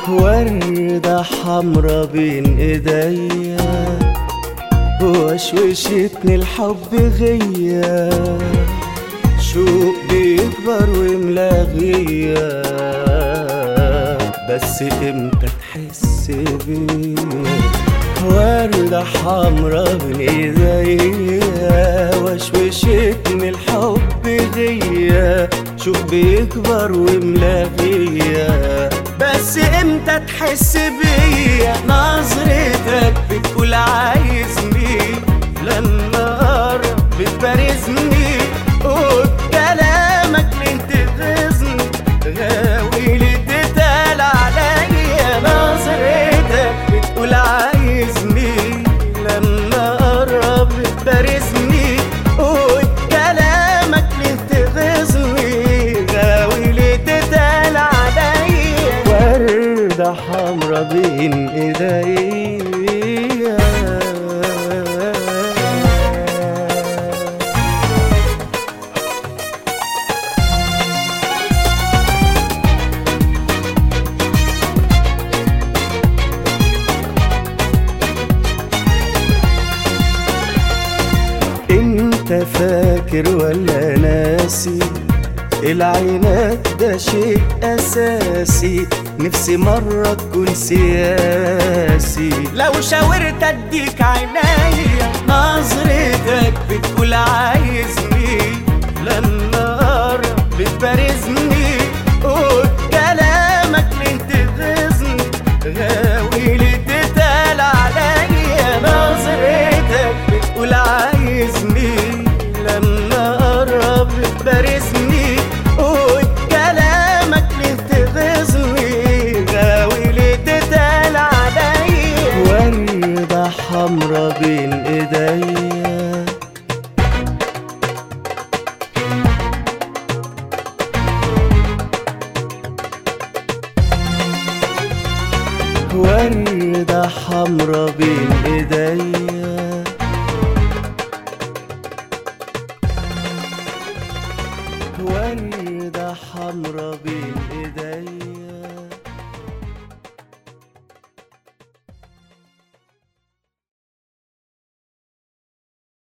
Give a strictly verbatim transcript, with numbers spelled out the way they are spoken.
وردة حمرا بين ايديا وشوشتني الحب غيا، شوق بيكبر وملاغيا، بس امتى تحس بيا؟ وردة حمرا بين ايديا وشوشتني الحب غيا، شوق بيكبر وملاغيا، بس امتى تحس بيا؟ نظرتك بتقول عايزني، لما قرب بتبارزني، قول كلامك ليه تغيظني، غاوي ليه تتقال عليا؟ نظرتك بتقول عايزني، لما قرب بتبارزني، قول كلامك ليه تغيظني، غاوي ليه تتقال عليا؟ وردة حمرا بين ايديا. انت فاكر ولا ناسي؟ العينات ده شيء اساسي، نفسي مرة تكون سياسي، لو شاورت اديك عينيا. نظرتك بتقول عايزني، لما قرب بتبارزني، قول كلامك ليه تغيظني، غاوي ليه تتقال عليا؟ نظرتك بتقول عايزني، لما قرب بتبارزني، قول كلامك ليه تغيظني، غاوي ليه تتقال عليا؟ وردة حمرا بين ايديا. وردة حمرا بين ايديا. وردة حمرا بين